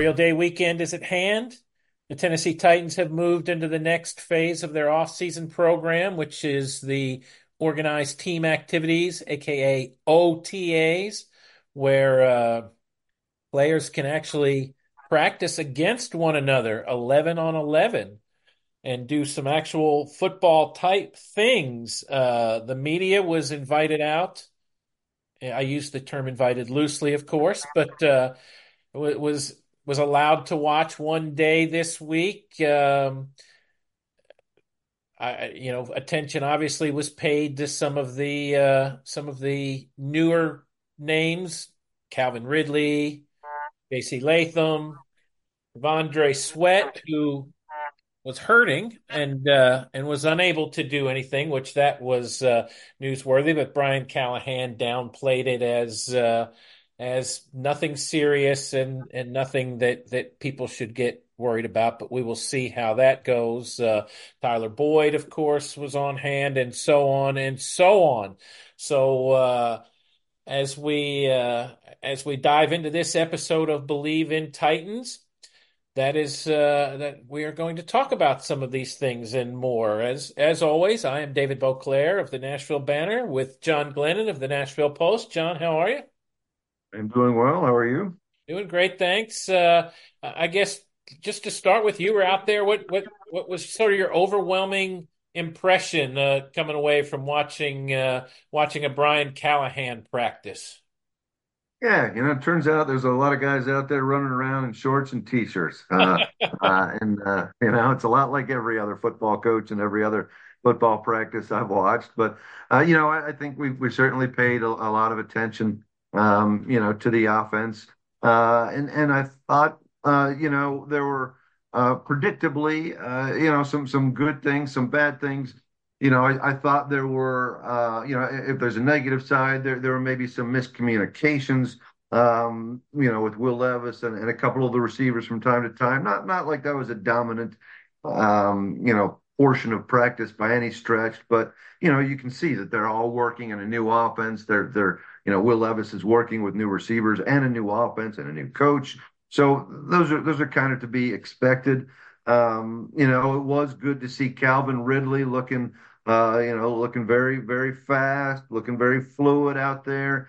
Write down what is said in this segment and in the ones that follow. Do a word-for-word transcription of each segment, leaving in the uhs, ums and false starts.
Memorial Day weekend is at hand. The Tennessee Titans have moved into the next phase of their off-season program, which is the organized team activities, aka O T As, where uh, players can actually practice against one another, eleven on eleven, and do some actual football type things. Uh, the media was invited out. I use the term invited loosely, of course, but uh, was was allowed to watch one day this week. Um, I, you know, attention obviously was paid to some of the uh, some of the newer names: Calvin Ridley, J C Latham, Vondre Sweat, who was hurting and uh, and was unable to do anything, which that was uh, newsworthy. But Brian Callahan downplayed it as uh, as nothing serious and and nothing that that people should get worried about. But we will see how that goes. Uh, Tyler Boyd, of course, was on hand, and so on and so on. So. Uh, as we uh, as we dive into this episode of Believe in Titans, that is uh, that we are going to talk about some of these things and more. As as always, I am David Beauclair of the Nashville Banner with John Glennon of the Nashville Post. John, how are you? I'm doing well. How are you? Doing great, thanks. Uh, I guess just to start with, you were out there. What what what was sort of your overwhelming impression uh, coming away from watching uh, watching a Brian Callahan practice? Yeah, you know, it turns out there's a lot of guys out there running around in shorts and t-shirts. Uh, uh, and uh, you know, it's a lot like every other football coach and every other football practice I've watched. But uh, you know, I, I think we we certainly paid a, a lot of attention, um, you know, to the offense. Uh, and and I thought, uh, you know, there were uh, predictably, uh, you know, some some good things, some bad things. You know, I, I thought there were, uh, you know, if there's a negative side, there there were maybe some miscommunications, um, you know, with Will Levis and, and a couple of the receivers from time to time. Not not like that was a dominant, um, you know, portion of practice by any stretch, but you know, you can see that they're all working in a new offense. They're they're, you know, Will Levis is working with new receivers and a new offense and a new coach. So those are those are kind of to be expected. Um, you know, it was good to see Calvin Ridley looking uh, you know, looking very, very fast, looking very fluid out there.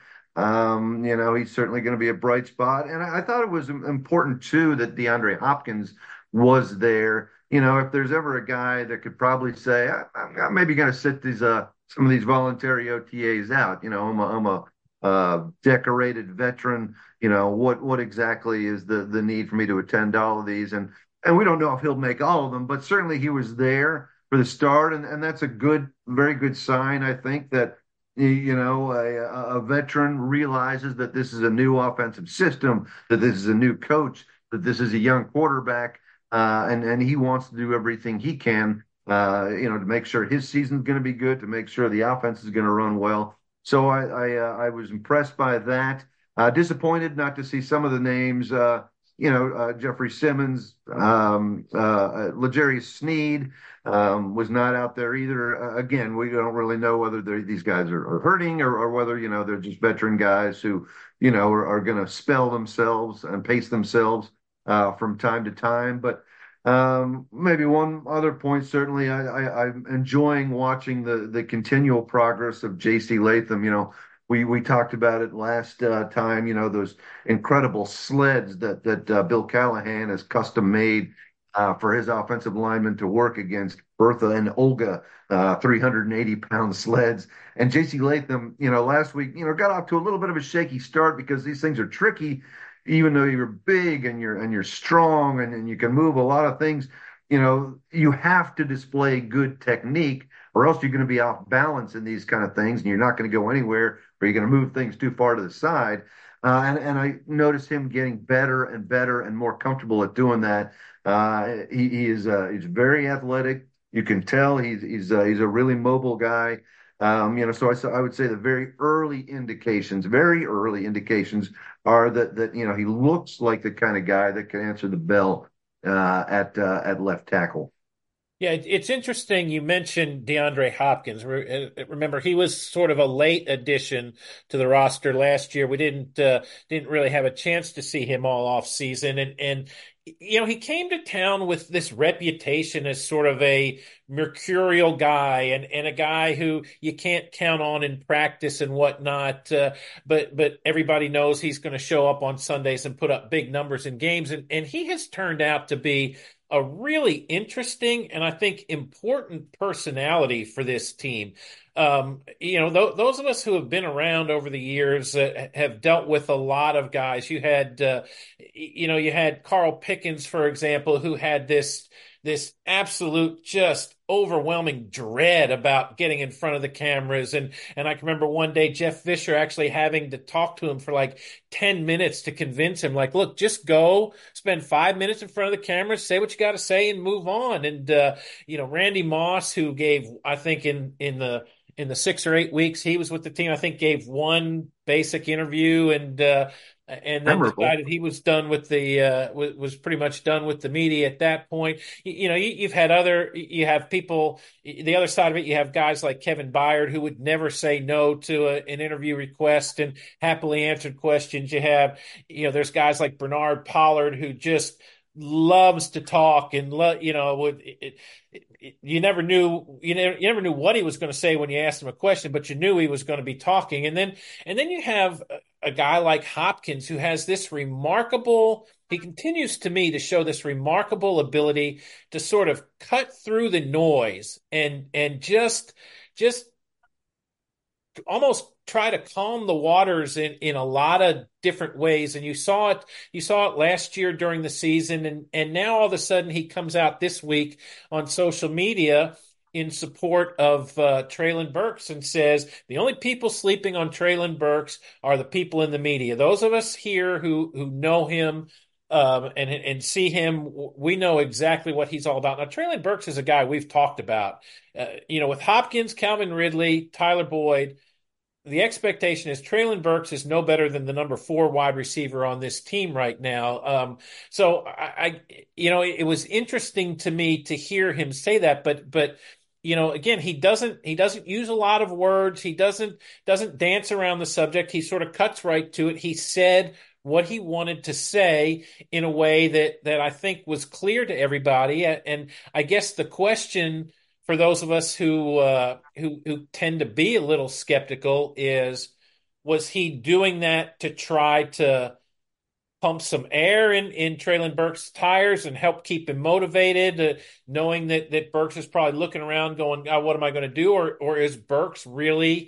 Um, you know, he's certainly going to be a bright spot. And I, I thought it was important too that DeAndre Hopkins was there. You know, if there's ever a guy that could probably say, I, I'm maybe going to sit these uh some of these voluntary O T As out. You know, I'm a, I'm a uh, decorated veteran. You know, what what exactly is the the need for me to attend all of these? And and we don't know if he'll make all of them, but certainly he was there for the start, and, and that's a good, very good sign. I think that you know a, a veteran realizes that this is a new offensive system, that this is a new coach, that this is a young quarterback, uh, and and he wants to do everything he can, uh, you know, to make sure his season's going to be good, to make sure the offense is going to run well. So I I, uh, I was impressed by that. Uh, disappointed not to see some of the names. Uh, you know, uh, Jeffrey Simmons, um, uh, L'Jarius Sneed, um, was not out there either. Uh, again, we don't really know whether these guys are, are hurting or, or whether, you know, they're just veteran guys who, you know, are, are going to spell themselves and pace themselves uh, from time to time. But um, maybe one other point, certainly, I, I, I'm enjoying watching the the continual progress of J C Latham. You know, we we talked about it last uh, time. You know, those incredible sleds that that uh, Bill Callahan has custom made uh, for his offensive linemen to work against Bertha and Olga, uh, three hundred eighty pound sleds. And J C Latham, you know, last week, you know, got off to a little bit of a shaky start because these things are tricky. Even though you're big and you're and you're strong and, and you can move a lot of things, you know, you have to display good technique or else you're going to be off balance in these kind of things and you're not going to go anywhere or you're going to move things too far to the side. Uh, and, and I noticed him getting better and better and more comfortable at doing that. Uh, he, he is uh, he's very athletic. You can tell he's he's uh, he's a really mobile guy. Um, you know, so I, I would say the very early indications, very early indications are that that you know he looks like the kind of guy that can answer the bell uh, at uh, at left tackle. Yeah, it- it's interesting you mentioned DeAndre Hopkins. Re- uh, Remember, he was sort of a late addition to the roster last year. We didn't uh, didn't really have a chance to see him all off season, and and you know he came to town with this reputation as sort of a mercurial guy and and a guy who you can't count on in practice and whatnot. Uh, but but everybody knows he's going to show up on Sundays and put up big numbers in games, and and he has turned out to be a really interesting and I think important personality for this team. Um, you know, th those of us who have been around over the years uh, have dealt with a lot of guys. You had, uh, you know, you had Carl Pickens, for example, who had this this absolute just overwhelming dread about getting in front of the cameras. And and I can remember one day Jeff Fisher actually having to talk to him for like ten minutes to convince him, like, look, just go spend five minutes in front of the camera, say what you got to say, and move on. And uh, you know, Randy Moss, who gave, I think in in the in the six or eight weeks he was with the team, I think gave one basic interview and uh, and then Memorable. decided he was done with the uh, was, was pretty much done with the media at that point. You, you know, you, you've had other, you have people, the other side of it. You have guys like Kevin Byard who would never say no to a, an interview request and happily answered questions. You have, you know, there's guys like Bernard Pollard who just loves to talk and lo- you know would it, it, it, you never knew you never, you never knew what he was going to say when you asked him a question, but you knew he was going to be talking. And then and then you have a, a guy like Hopkins who has this remarkable, he continues to me to show this remarkable ability to sort of cut through the noise and and just just almost try to calm the waters in in a lot of different ways. And you saw it you saw it last year during the season, and and now all of a sudden he comes out this week on social media in support of uh, Traylon Burks and says the only people sleeping on Traylon Burks are the people in the media. Those of us here who who know him um, and and see him, we know exactly what he's all about. Now, Traylon Burks is a guy we've talked about. Uh, you know, with Hopkins, Calvin Ridley, Tyler Boyd, the expectation is Traylon Burks is no better than the number four wide receiver on this team right now. Um, so I, I, you know, it, it was interesting to me to hear him say that, but, but, you know, again, he doesn't, he doesn't use a lot of words. He doesn't, doesn't dance around the subject. He sort of cuts right to it. He said what he wanted to say in a way that, that I think was clear to everybody. And I guess the question for those of us who uh, who who tend to be a little skeptical is, was he doing that to try to pump some air in in Traylon Burks' tires and help keep him motivated, uh, knowing that that Burks is probably looking around going, oh, what am I going to do? Or or is Burks really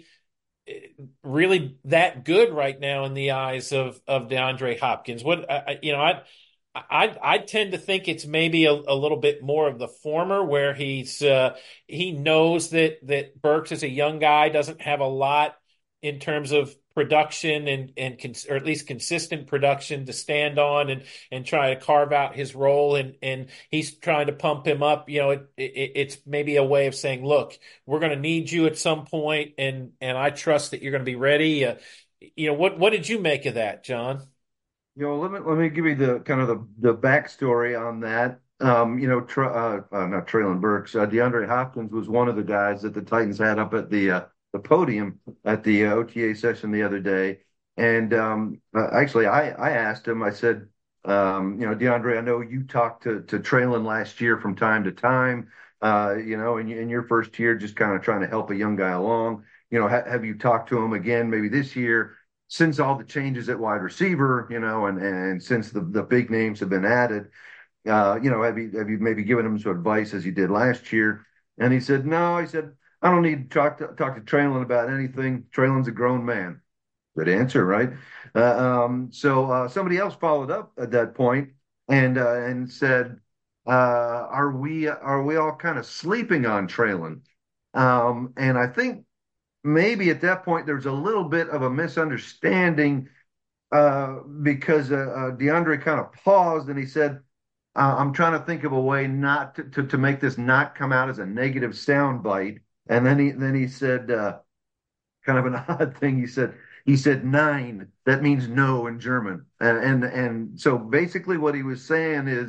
really that good right now in the eyes of of DeAndre Hopkins? What I, you know, I I I tend to think it's maybe a, a little bit more of the former, where he's uh, he knows that that Burks is a young guy, doesn't have a lot in terms of production and and cons- or at least consistent production to stand on and and try to carve out his role, and and he's trying to pump him up. You know, it, it it's maybe a way of saying, look, we're going to need you at some point, and and I trust that you're going to be ready. Uh, you know, what what did you make of that, John? You know, let me let me give you the kind of the the backstory on that. Um, you know, Tr uh, uh, not Traylon Burks, uh, DeAndre Hopkins was one of the guys that the Titans had up at the uh, the podium at the uh, O T A session the other day. And um, uh, actually, I I asked him. I said, um, you know, DeAndre, I know you talked to to Traylon last year from time to time. Uh, you know, in, in your first year, just kind of trying to help a young guy along. You know, ha have you talked to him again maybe this year? Since all the changes at wide receiver, you know, and and since the the big names have been added, uh, you know, have you have you maybe given him some advice as you did last year? And he said, no. He said, I don't need to talk to talk to Traylon about anything. Traylon's a grown man. Good answer, right? Uh, um, so uh, somebody else followed up at that point and uh, and said, uh, are we are we all kind of sleeping on Traylon? Um, and I think maybe at that point there's a little bit of a misunderstanding uh, because uh, uh, DeAndre kind of paused and he said, uh, "I'm trying to think of a way not to, to, to make this not come out as a negative soundbite." And then he then he said, uh, kind of an odd thing. He said he said nine. That means no in German. And and and so basically what he was saying is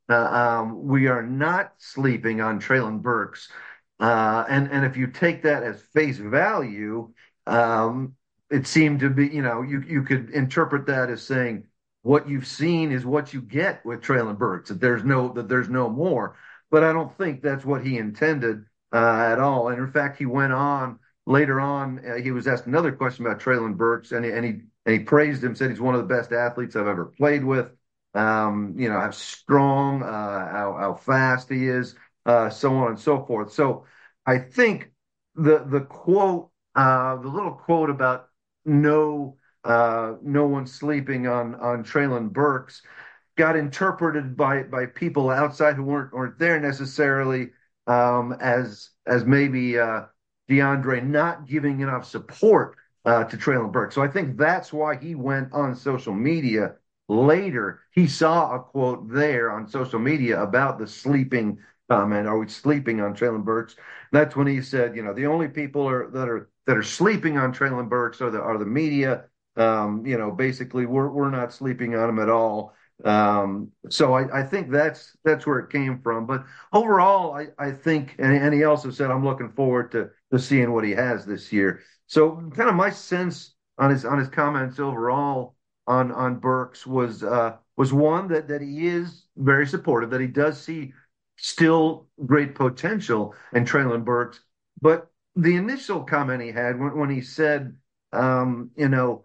Uh, um, we are not sleeping on Traylon Burks. Uh, and, and if you take that as face value, um, it seemed to be, you know, you, you could interpret that as saying what you've seen is what you get with Traylon Burks, that there's no, that there's no more. But I don't think that's what he intended uh, at all. And in fact, he went on later on, uh, he was asked another question about Traylon Burks, and he, and he, and he praised him, said he's one of the best athletes I've ever played with. Um, you know, how strong, uh, how, how fast he is, uh, so on and so forth. So I think the the quote, uh, the little quote about no uh, no one sleeping on on Traylon Burks got interpreted by by people outside who weren't weren't there necessarily um, as as maybe uh, DeAndre not giving enough support uh, to Traylon Burks. So I think that's why he went on social media later. He saw a quote there on social media about the sleeping comment. Are we sleeping on Traylon Burks? That's when he said, you know, the only people are that are that are sleeping on Traylon Burks are the are the media. Um, you know, basically, we're we're not sleeping on him at all. Um, so I, I think that's that's where it came from. But overall, I, I think, and, and he also said, I'm looking forward to to seeing what he has this year. So kind of my sense on his on his comments overall on on Burks was uh, was one that that he is very supportive, that he does see still great potential in Traylon Burks. But the initial comment he had when, when he said, um, you know,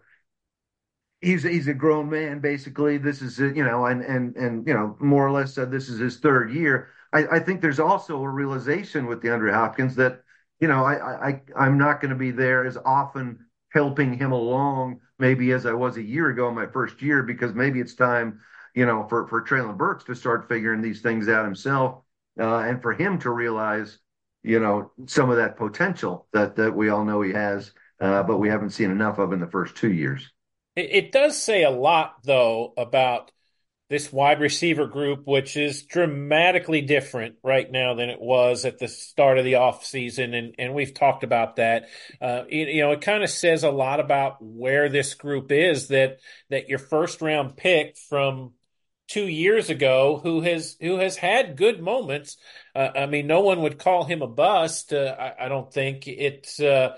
he's he's a grown man basically. This is you know, and and and you know, more or less said this is his third year. I, I think there's also a realization with DeAndre Hopkins that you know I I I'm not going to be there as often helping him along maybe as I was a year ago in my first year because maybe it's time you know for for Traylon Burks to start figuring these things out himself uh, and for him to realize you know some of that potential that that we all know he has uh, but we haven't seen enough of in the first two years. It, it does say a lot, though, about this wide receiver group, which is dramatically different right now than it was at the start of the offseason. And, and we've talked about that. Uh, you, you know, it kind of says a lot about where this group is that that your first round pick from two years ago, who has who has had good moments. Uh, I mean, no one would call him a bust. Uh, I, I don't think it's. Uh,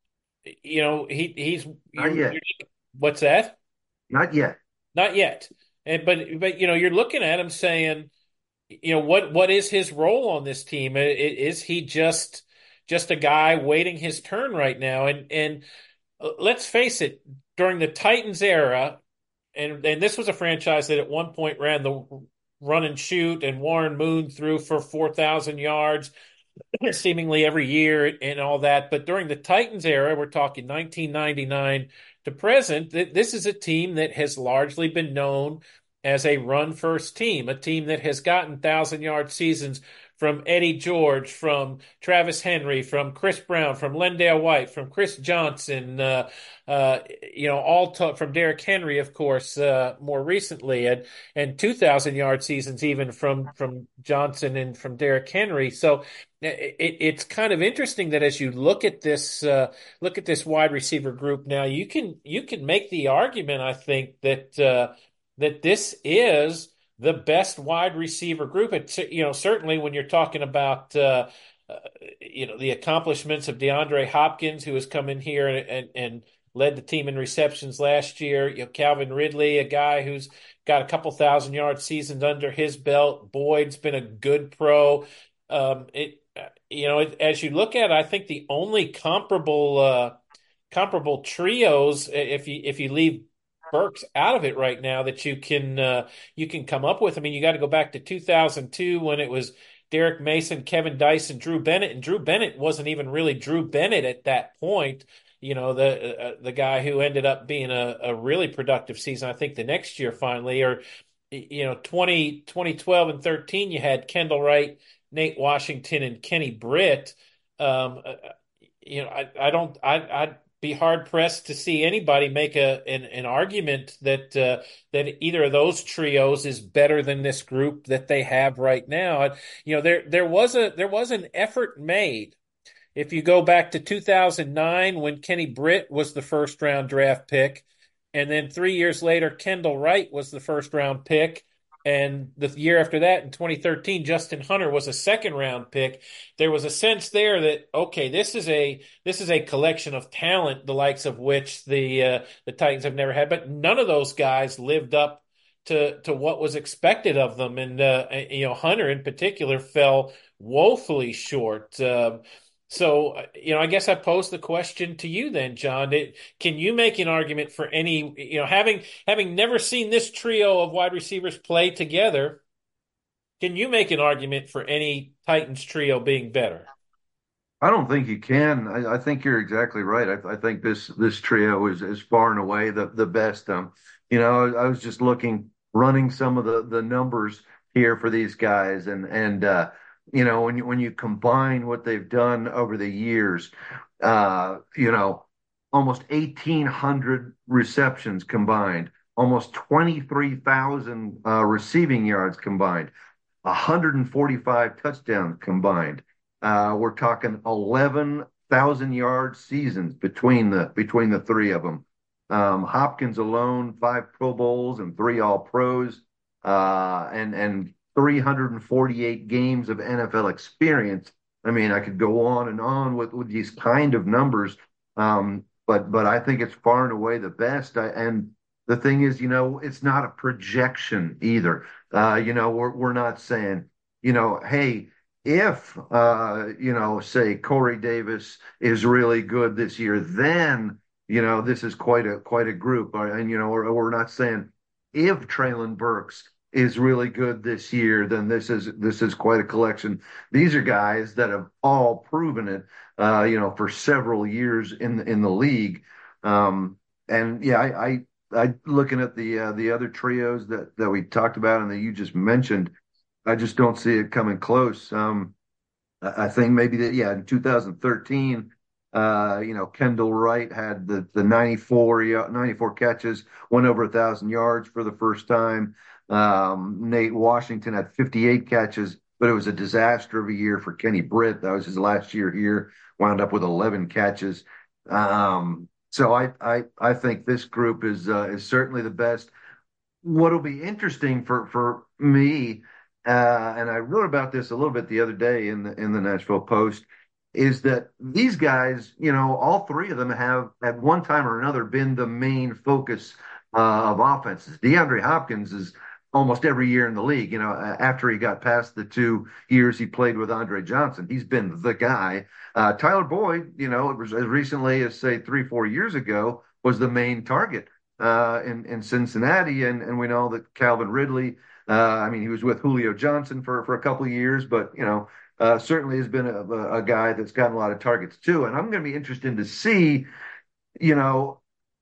you know, he he's Not you're, yet. you're what's that? Not yet. Not yet. And but but you know, you're looking at him saying, you know, what what is his role on this team? I- Is he just just a guy waiting his turn right now? And and uh, let's face it, during the Titans era, and and this was a franchise that at one point ran the run and shoot, and Warren Moon threw for four thousand yards seemingly every year and all that. But during the Titans era, we're talking nineteen ninety-nine to present, this is a team that has largely been known as a run first team, a team that has gotten thousand yard seasons from Eddie George, from Travis Henry, from Chris Brown, from Lendale White, from Chris Johnson, uh, uh, you know, all to- from Derrick Henry, of course, uh, more recently, and and two thousand yard seasons even from from Johnson and from Derrick Henry. So it, it's kind of interesting that as you look at this uh, look at this wide receiver group now, you can you can make the argument, I think, that uh, that this is the best wide receiver group. It's, you know, certainly when you're talking about uh, uh, you know the accomplishments of DeAndre Hopkins, who has come in here and, and and led the team in receptions last year. You know, Calvin Ridley, a guy who's got a couple thousand yard seasons under his belt. Boyd's been a good pro. Um, it you know, it, as you look at it, I think the only comparable uh, comparable trios, if you if you leave Burks out of it right now, that you can uh, you can come up with. I mean, you got to go back to two thousand two when it was Derek Mason, Kevin Dyson, Drew Bennett, and Drew Bennett wasn't even really Drew Bennett at that point. You know, the uh, the guy who ended up being a, a really productive season, I think, the next year finally, or you know, twenty twenty twelve and thirteen, you had Kendall Wright, Nate Washington, and Kenny Britt. Um, uh, you know, I, I don't, I, I'd be hard pressed to see anybody make a an, an argument that uh, that either of those trios is better than this group that they have right now. And, you know, there there was a there was an effort made. If you go back to two thousand nine when Kenny Britt was the first round draft pick, and then three years later Kendall Wright was the first round pick, And the year after that, in twenty thirteen, Justin Hunter was a second round pick. There was a sense there that, okay, this is a this is a collection of talent, the likes of which the uh, the Titans have never had. But none of those guys lived up to to what was expected of them. And uh, you know, Hunter in particular fell woefully short. Um, so, uh, you know, I guess I pose the question to you then, John. It, can you make an argument for any, you know, having having never seen this trio of wide receivers play together, can you make an argument for any Titans trio being better? I don't think you can. I, I think you're exactly right. I, I think this this trio is is far and away the the best. Um, you know, I, I was just looking, running some of the the numbers here for these guys, and and uh, you know, when you when you combine what they've done over the years, uh, you know, almost eighteen hundred receptions combined, almost twenty-three thousand uh, receiving yards combined, one hundred forty-five touchdowns combined. Uh, we're talking eleven thousand yard seasons between the between the three of them. Um, Hopkins alone, five Pro Bowls and three All Pros, uh, and and three hundred forty-eight games of N F L experience. I mean, I could go on and on with with these kind of numbers, um, but but I think it's far and away the best. I, and the thing is, you know, it's not a projection either. Uh, you know, we're we're not saying, you know, hey, if uh, you know, say Corey Davis is really good this year, then you know this is quite a quite a group. Uh, and you know, or, or we're not saying if Traylon Burks is really good this year, then this is this is quite a collection. These are guys that have all proven it, uh, you know, for several years in the, in the league. Um, and yeah, I, I I looking at the uh, the other trios that that we talked about and that you just mentioned, I just don't see it coming close. Um, I I think maybe that yeah, in two thousand thirteen, uh, you know, Kendall Wright had the the ninety-four ya- ninety-four catches, went over a thousand yards for the first time. Um, Nate Washington had fifty-eight catches, but it was a disaster of a year for Kenny Britt. That was his last year here, wound up with eleven catches. Um, so I I I think this group is uh, is certainly the best. What'll be interesting for for me, uh, and I wrote about this a little bit the other day in the in the Nashville Post, is that these guys, you know, all three of them have at one time or another been the main focus uh, of offenses. DeAndre Hopkins is almost every year in the league. You know, after he got past the two years he played with Andre Johnson, he's been the guy. Uh, Tyler Boyd, you know, it was as recently as say three four years ago was the main target uh, in in Cincinnati, and and we know that Calvin Ridley. Uh, I mean, he was with Julio Johnson for for a couple of years, but you know, uh, certainly has been a, a guy that's gotten a lot of targets too. And I'm going to be interested to see, you know,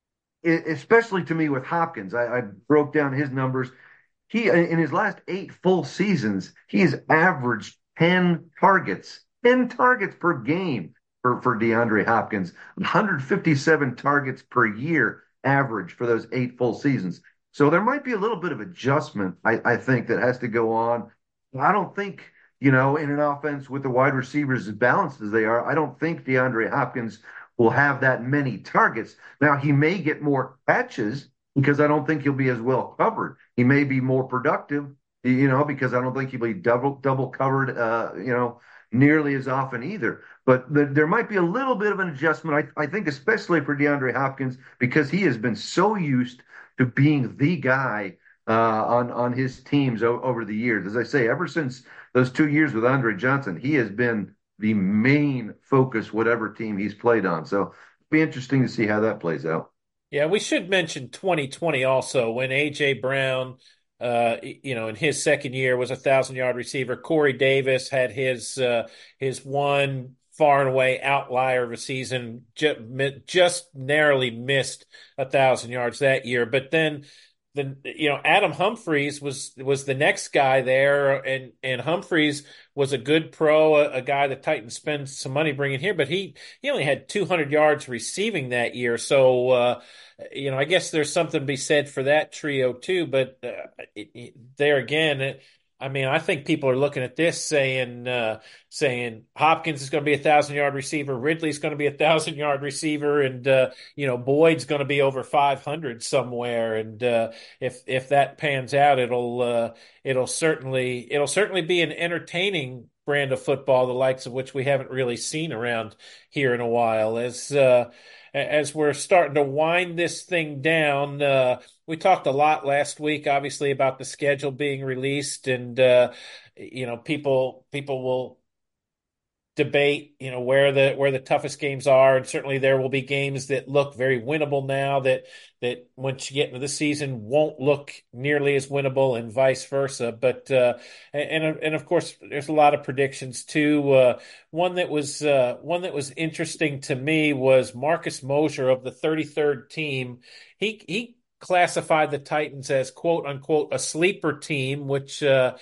especially to me with Hopkins. I, I broke down his numbers. He in his last eight full seasons, he's averaged ten targets, ten targets per game for, for DeAndre Hopkins, one hundred fifty-seven targets per year average for those eight full seasons. So there might be a little bit of adjustment, I, I think, that has to go on. I don't think, you know, in an offense with the wide receivers as balanced as they are, I don't think DeAndre Hopkins will have that many targets. Now, he may get more catches because I don't think he'll be as well covered. He may be more productive, you know, because I don't think he'll be double double covered, uh, you know, nearly as often either. But the, there might be a little bit of an adjustment, I, I think, especially for DeAndre Hopkins, because he has been so used to being the guy uh, on on his teams o- over the years. As I say, ever since those two years with Andre Johnson, he has been the main focus, whatever team he's played on. So it'll be interesting to see how that plays out. Yeah, we should mention twenty twenty also when A J Brown, uh, you know, in his second year was a thousand yard receiver. Corey Davis had his uh, his one far and away outlier of a season, just, just narrowly missed a thousand yards that year. But then the you know Adam Humphries was was the next guy there, and and Humphries was a good pro, a, a guy the Titans spent some money bringing here, but he he only had two hundred yards receiving that year. So uh, you know, I guess there's something to be said for that trio too. But uh, it, it, there again. It, I mean, I think people are looking at this saying uh, saying Hopkins is going to be a thousand yard receiver, Ridley's going to be a thousand yard receiver, and uh, you know Boyd's going to be over five hundred somewhere. And uh, if if that pans out, it'll uh, it'll certainly it'll certainly be an entertaining brand of football, the likes of which we haven't really seen around here in a while. As uh, as we're starting to wind this thing down. Uh, we talked a lot last week, obviously, about the schedule being released, and uh, you know, people people will debate, you know, where the where the toughest games are, and certainly there will be games that look very winnable now that that once you get into the season won't look nearly as winnable, and vice versa. But uh, and and of course, there's a lot of predictions too. Uh, one that was uh, one that was interesting to me was Marcus Mosher of the thirty-third team. He he classified the Titans as quote unquote a sleeper team, which uh,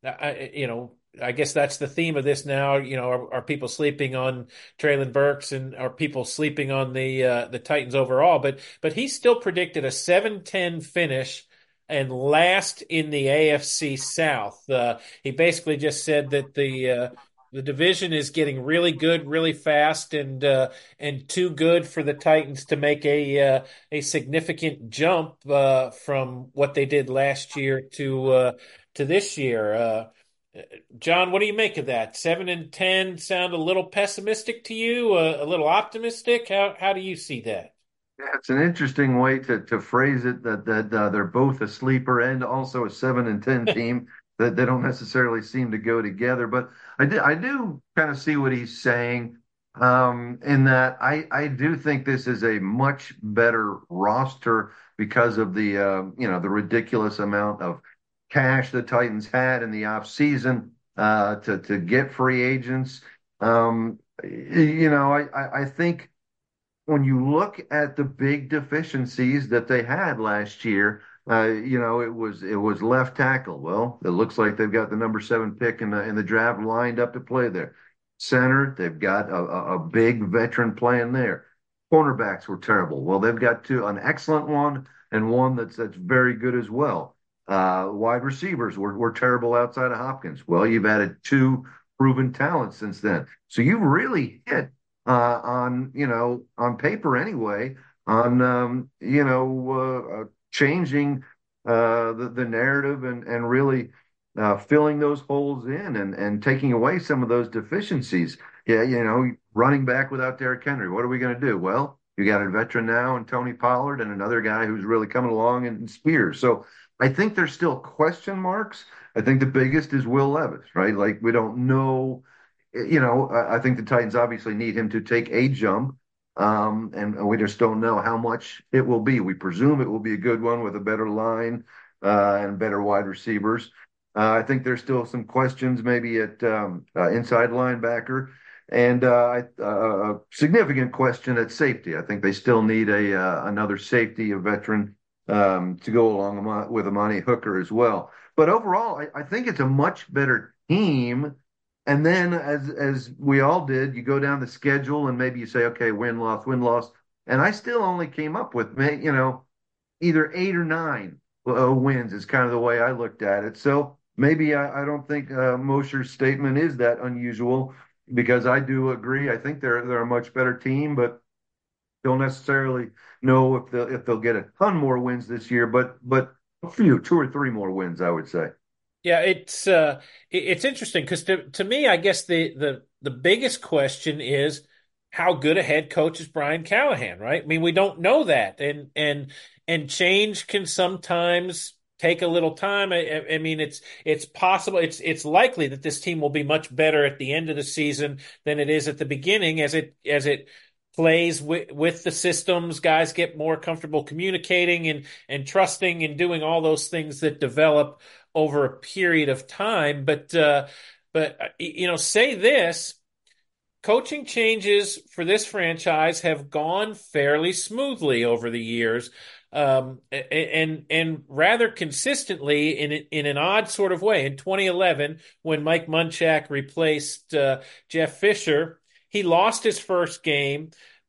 I, you know, I guess that's the theme of this now. You know, are, are people sleeping on Traylon Burks, and are people sleeping on the uh, the Titans overall? But but he still predicted a seven ten finish and last in the A F C South. Uh, he basically just said that the uh, the division is getting really good, really fast, and uh, and too good for the Titans to make a uh, a significant jump uh, from what they did last year to uh, to this year. Uh, John, what do you make of that? Seven and ten sound a little pessimistic to you, uh, a little optimistic. How how do you see that? Yeah, it's an interesting way to to phrase it that that uh, they're both a sleeper and also a seven and ten team that they don't necessarily seem to go together. But I do I do kind of see what he's saying um, in that I I do think this is a much better roster because of the uh, you know the ridiculous amount of cash the Titans had in the off season uh, to to get free agents. Um, you know I I, I think when you look at the big deficiencies that they had last year, uh, you know, it was it was left tackle. Well, it looks like they've got the number seven pick in the in the draft lined up to play there. Center, they've got a, a, a big veteran playing there. Cornerbacks were terrible. Well, they've got two, an excellent one and one that's that's very good as well. Uh, wide receivers were, were terrible outside of Hopkins. Well, you've added two proven talents since then. So you've really hit uh, on you know on paper anyway on um, you know uh, uh, changing uh, the the narrative and and really uh, filling those holes in and and taking away some of those deficiencies. Yeah, you know, running back without Derrick Henry, what are we going to do? Well, you got a veteran now and Tony Pollard and another guy who's really coming along in Spears. So I think there's still question marks. I think the biggest is Will Levis, right? Like we don't know you know, I think the Titans obviously need him to take a jump, um, and we just don't know how much it will be. We presume it will be a good one with a better line uh, and better wide receivers. Uh, I think there's still some questions maybe at um, uh, inside linebacker and uh, uh, a significant question at safety. I think they still need a uh, another safety, a veteran, um, to go along with Amani Hooker as well. But overall, I, I think it's a much better team and then, as as we all did, you go down the schedule and maybe you say, okay, win loss, win loss, and I still only came up with, you know, either eight or nine uh, wins is kind of the way I looked at it. So maybe I, I don't think uh, Mosher's statement is that unusual because I do agree. I think they're they're a much better team, but don't necessarily know if they'll if they'll get a ton more wins this year. But but a few, two or three more wins, I would say. Yeah, it's uh, it's interesting because to to me, I guess the the the biggest question is how good a head coach is Brian Callahan, right? I mean, we don't know that, and and and change can sometimes take a little time. I, I mean, it's it's possible, it's it's likely that this team will be much better at the end of the season than it is at the beginning, as it as it plays with with the systems. Guys get more comfortable communicating and and trusting and doing all those things that develop over a period of time. But uh, but uh, you know, say this: coaching changes for this franchise have gone fairly smoothly over the years, um, and and rather consistently in in an odd sort of way. In twenty eleven, when Mike Munchak replaced uh, Jeff Fisher, he lost his first game,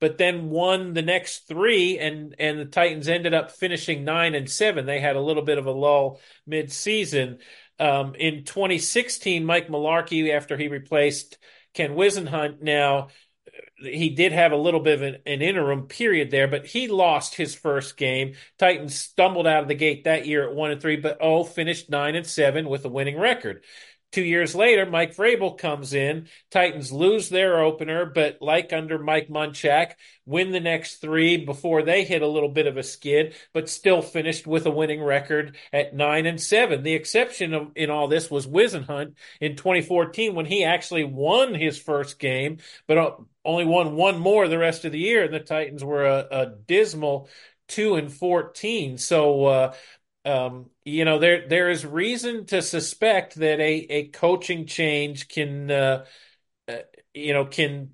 but then won the next three, and and the Titans ended up finishing nine and seven. They had a little bit of a lull mid-season. Um, in twenty sixteen, Mike Mularkey, after he replaced Ken Whisenhunt, now he did have a little bit of an, an interim period there, but he lost his first game. Titans stumbled out of the gate that year at one and three, but oh, finished nine and seven with a winning record. Two years later, Mike Vrabel comes in. Titans lose their opener, but like under Mike Munchak, win the next three before they hit a little bit of a skid, but still finished with a winning record at nine and seven. The exception of, in all this was Whisenhunt in twenty fourteen when he actually won his first game, but only won one more the rest of the year, and the Titans were a, a dismal two and fourteen. So. Uh, um, you know, there there is reason to suspect that a, a coaching change can, uh, uh, you know, can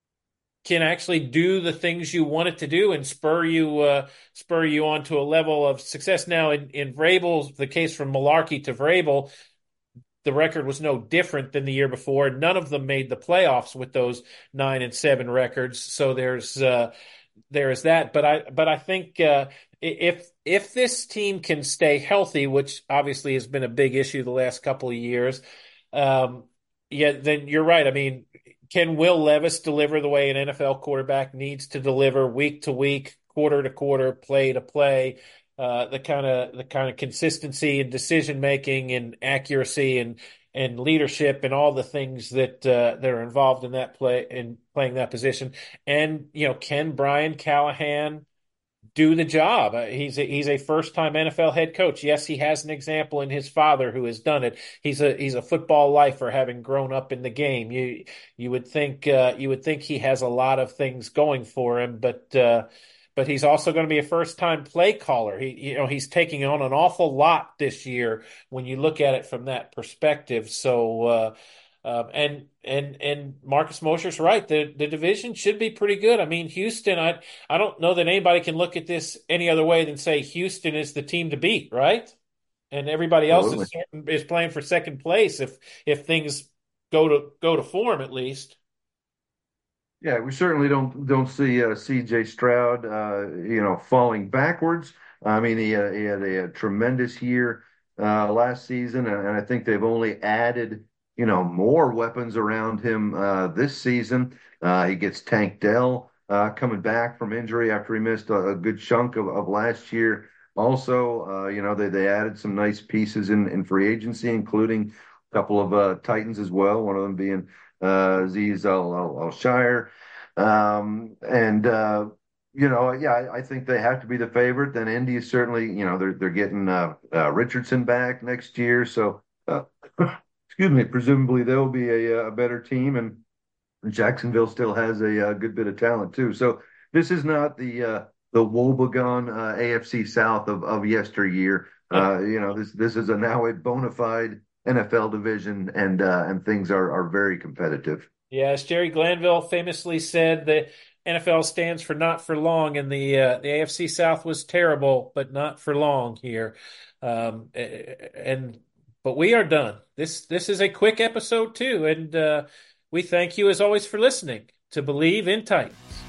can actually do the things you want it to do and spur you uh, spur you on to a level of success. Now, in in Vrabel's the case from Mularkey to Vrabel, the record was no different than the year before. None of them made the playoffs with those nine and seven records. So there's uh, there is that. But I but I think uh, if if this team can stay healthy, which obviously has been a big issue the last couple of years, um, yeah, then you're right. I mean, can Will Levis deliver the way an N F L quarterback needs to deliver week to week, quarter to quarter, play to play? Uh, the kind of the kind of consistency and decision making and accuracy and and leadership and all the things that uh, that are involved in that play in playing that position. And you know, can Brian Callahan do the job? Uh, he's a, he's a first time N F L head coach. Yes, he has an example in his father who has done it. He's a he's a football lifer, having grown up in the game. You you would think uh, you would think he has a lot of things going for him, but. Uh, but he's also going to be a first-time play caller. He, you know, he's taking on an awful lot this year when you look at it from that perspective. So, uh, uh, and and and Marcus Mosher's right. The the division should be pretty good. I mean, Houston. I I don't know that anybody can look at this any other way than say Houston is the team to beat, right? And everybody else Absolutely. is is playing for second place if if things go to go to form at least. Yeah, we certainly don't don't see uh, C J Stroud, uh, you know, falling backwards. I mean, he, uh, he had a, a tremendous year uh, last season, and, and I think they've only added, you know, more weapons around him uh, this season. Uh, he gets Tank Dell uh, coming back from injury after he missed a, a good chunk of, of last year. Also, uh, you know, they they added some nice pieces in in free agency, including a couple of uh, Titans as well. One of them being uh, Azeez Al, Al, Al Shire. Um, and, uh, you know, yeah, I, I think they have to be the favorite. Then Indy is certainly, you know, they're, they're getting uh, uh, Richardson back next year. So, uh, excuse me, presumably they'll be a, a better team. And Jacksonville still has a, a good bit of talent, too. So this is not the, uh, the woebegone uh, A F C South of, of yesteryear. Uh, you know, this this is a now a bona fide N F L division, and uh, and things are are very competitive. Yes, Jerry Glanville famously said the N F L stands for not for long, and the uh, the A F C South was terrible, but not for long here. Um, and but we are done. This this is a quick episode too, and uh, we thank you as always for listening to Believe in Titans.